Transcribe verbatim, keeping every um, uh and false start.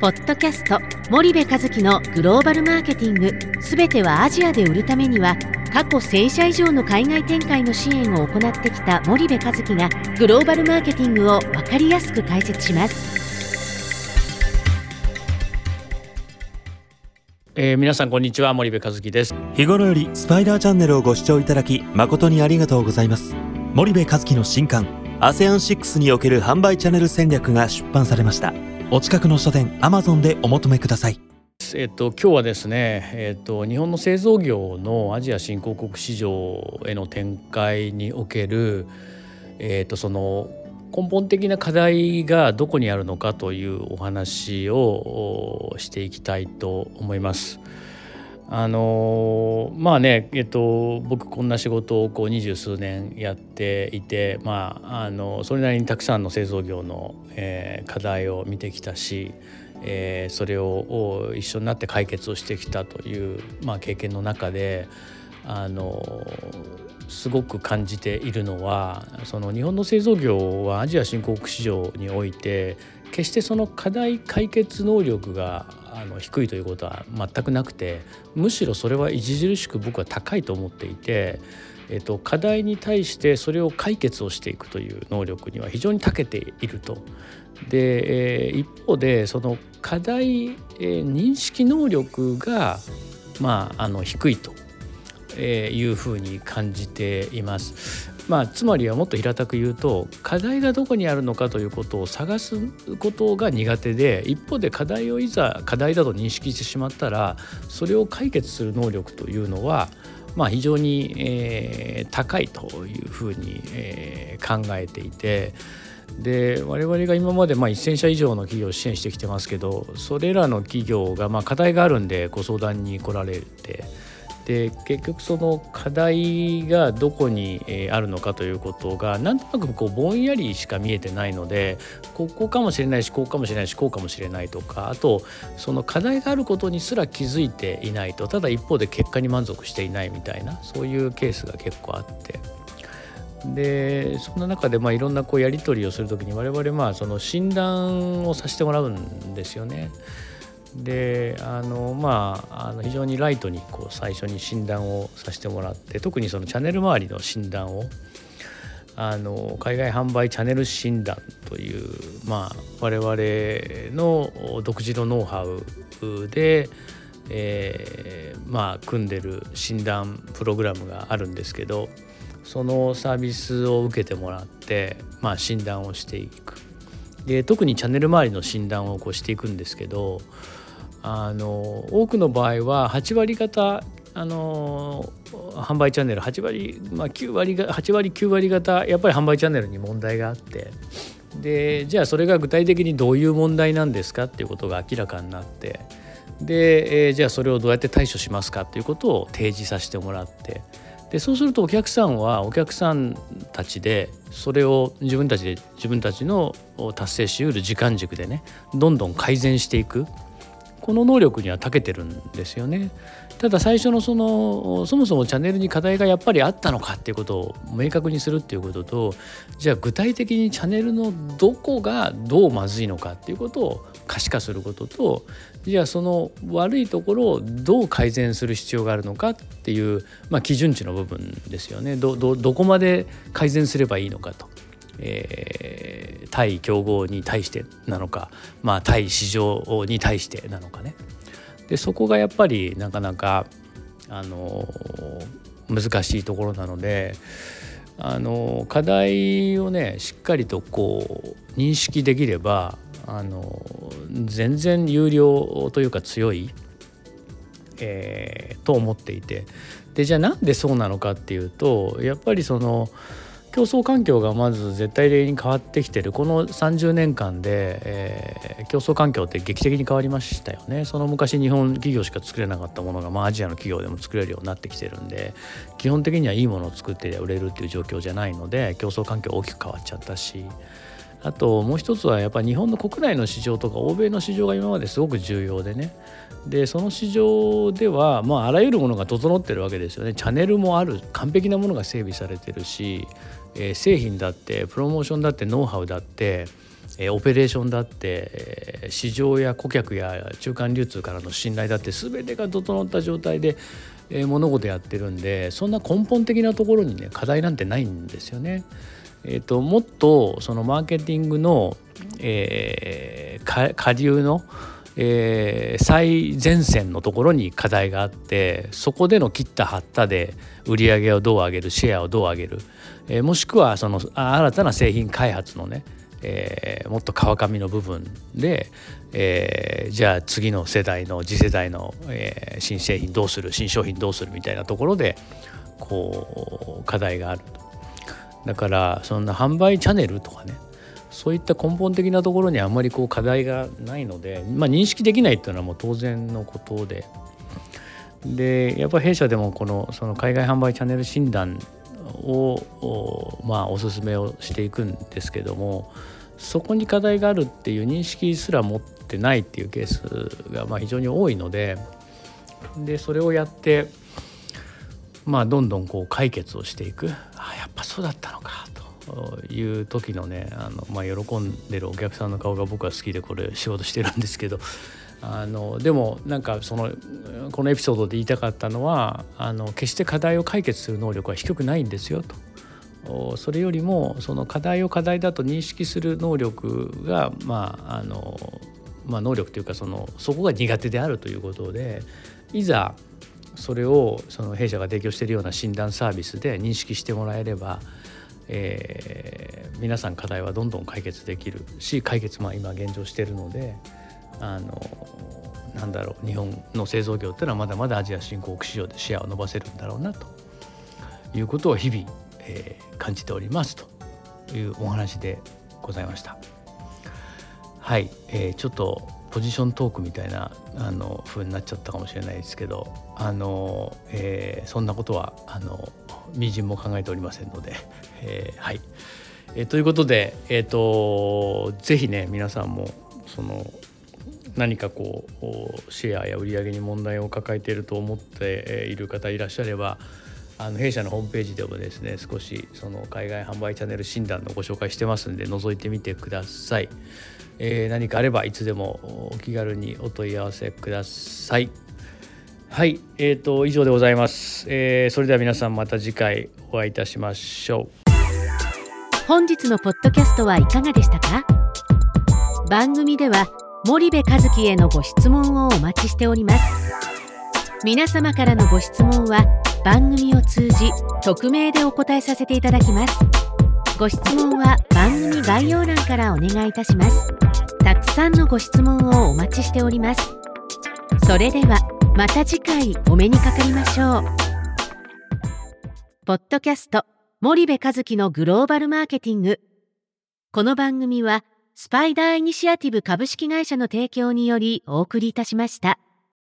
ポッドキャスト森部一樹のグローバルマーケティング、すべてはアジアで売るためには、過去せんしゃ以上の海外展開の支援を行ってきた森部一樹がグローバルマーケティングを分かりやすく解説します。 えー、皆さんこんにちは、森部一樹です。 日頃よりスパイダーチャンネルをご視聴いただき誠にありがとうございます。森部一樹の新刊 アセアンシックス における販売チャンネル戦略が出版されました。お近くの書店 アマゾン でお求めください。 えっと、今日はですね、えっと、日本の製造業のアジア新興国市場への展開における、えっと、その根本的な課題がどこにあるのかというお話をしていきたいと思います。あのまあね、えっと、僕こんな仕事をこう二十数年やっていて、まあ、あのそれなりにたくさんの製造業の、えー、課題を見てきたし、えー、それを一緒になって解決をしてきたという、まあ、経験の中であのすごく感じているのは、その日本の製造業はアジア新興国市場において決してその課題解決能力があの低いということは全くなくて、むしろそれは著しく僕は高いと思っていて、えっと、課題に対してそれを解決をしていくという能力には非常に長けていると。で、えー、一方でその課題、えー、認識能力が、まあ、あの低いというふうに感じています。まあ、つまりはもっと平たく言うと、課題がどこにあるのかということを探すことが苦手で、一方で課題をいざ課題だと認識してしまったらそれを解決する能力というのは、まあ、非常に、えー、高いというふうに、えー、考えていて、で我々が今までまあせんしゃ以上の企業を支援してきてますけど、それらの企業がまあ課題があるんでご相談に来られて、で結局その課題がどこにあるのかということがなんとなくこうぼんやりしか見えてないので、ここかもしれないしこうかもしれないしこうかもしれないとか、あとその課題があることにすら気づいていないと、ただ一方で結果に満足していないみたいな、そういうケースが結構あって、でそんな中でまあいろんなこうやり取りをするときに我々まあその診断をさせてもらうんですよね。であのまあ、あの非常にライトにこう最初に診断をさせてもらって、特にそのチャンネル周りの診断をあの海外販売チャンネル診断という、まあ、我々の独自のノウハウで、えーまあ、組んでる診断プログラムがあるんですけど、そのサービスを受けてもらって、まあ、診断をしていく。で特にチャンネル周りの診断をこうしていくんですけど、あの多くの場合ははち割方あの販売チャンネルはち割、まあ、きゅう割がはち割きゅう割方やっぱり販売チャンネルに問題があって、でじゃあそれが具体的にどういう問題なんですかっていうことが明らかになって、で、えー、じゃあそれをどうやって対処しますかっていうことを提示させてもらって、でそうするとお客さんはお客さんたちでそれを自分たちで自分たちの達成しうる時間軸でね、どんどん改善していく、この能力には長けてるんですよね。ただ最初のそのそもそもチャンネルに課題がやっぱりあったのかっていうことを明確にするっていうことと、じゃあ具体的にチャンネルのどこがどうまずいのかっていうことを可視化することと、じゃあその悪いところをどう改善する必要があるのかっていう、まあ、基準値の部分ですよね。 ど, ど, どこまで改善すればいいのかと、えー、対競合に対してなのか、まあ、対市場に対してなのかね。でそこがやっぱりなかなかあの難しいところなので、あの課題をねしっかりとこう認識できればあの全然有料というか強い、えー、と思っていて、でじゃあなんでそうなのかっていうと、やっぱりその競争環境がまず絶対的に変わってきてるこのさんじゅうねんかんで、えー、競争環境って劇的に変わりましたよね。その昔日本企業しか作れなかったものが、まあ、アジアの企業でも作れるようになってきてるんで、基本的にはいいものを作って売れるっていう状況じゃないので、競争環境大きく変わっちゃったし、あともう一つはやっぱり日本の国内の市場とか欧米の市場が今まですごく重要でね、でその市場では、まあ、あらゆるものが整ってるわけですよね。チャンネルもある、完璧なものが整備されてるし、えー、製品だってプロモーションだってノウハウだって、 えー、オペレーションだって、えー、市場や顧客や中間流通からの信頼だって全てが整った状態で、えー、物事やってるんで、そんな根本的なところにね課題なんてないんですよね。えーと、もっとそのマーケティングの、えー、下流の、えー、最前線のところに課題があって、そこでの切った張ったで売り上げをどう上げる、シェアをどう上げる、えー、もしくはその新たな製品開発のね、えー、もっと川上の部分で、えー、じゃあ次の世代の次世代の、えー、新製品どうする、新商品どうするみたいなところでこう課題があると。だからそんな販売チャンネルとかね、そういった根本的なところにあんまりこう課題がないので、まあ、認識できないっていうのはもう当然のことで、でやっぱり弊社でもこのその海外販売チャンネル診断をまあおすすめをしていくんですけども、そこに課題があるっていう認識すら持ってないっていうケースがまあ非常に多いので、でそれをやってまあどんどんこう解決をしていく、あやっぱそうだったのかという時のね、あの、まあ、喜んでるお客さんの顔が僕は好きでこれ仕事してるんですけど、あのでもなんかそのこのエピソードで言いたかったのは、あの決して課題を解決する能力は低くないんですよと。それよりもその課題を課題だと認識する能力がまああのまあ能力というかそのそこが苦手であるということで、いざそれをその弊社が提供しているような診断サービスで認識してもらえれば、えー、皆さん課題はどんどん解決できるし、解決まあ今現状しているので、あのなんだろう、日本の製造業っていうのはまだまだアジア新興国市場でシェアを伸ばせるんだろうなということを日々、えー、感じておりますというお話でございました。はい、えー、ちょっとポジショントークみたいなあの風になっちゃったかもしれないですけど、あの、えー、そんなことはあのみじんも考えておりませんので、えー、はい、えー、ということで、えーと、ぜひね皆さんもその何かこうシェアや売り上げに問題を抱えていると思っている方いらっしゃれば、あの弊社のホームページでもですね少しその海外販売チャンネル診断のご紹介してますんで覗いてみてください。えー、何かあればいつでもお気軽にお問い合わせください。はい、えーと以上でございます。えー、それでは皆さんまた次回お会いいたしましょう。 本日のポッドキャストはいかがでしたか？番組では森部和樹へのご質問をお待ちしております。皆様からのご質問は番組を通じ匿名でお答えさせていただきます。ご質問は番組概要欄からお願いいたします。たくさんのご質問をお待ちしております。それではまた次回お目にかかりましょう。ポッドキャスト森部和樹のグローバルマーケティング。この番組はスパイダーイニシアティブ株式会社の提供によりお送りいたしました。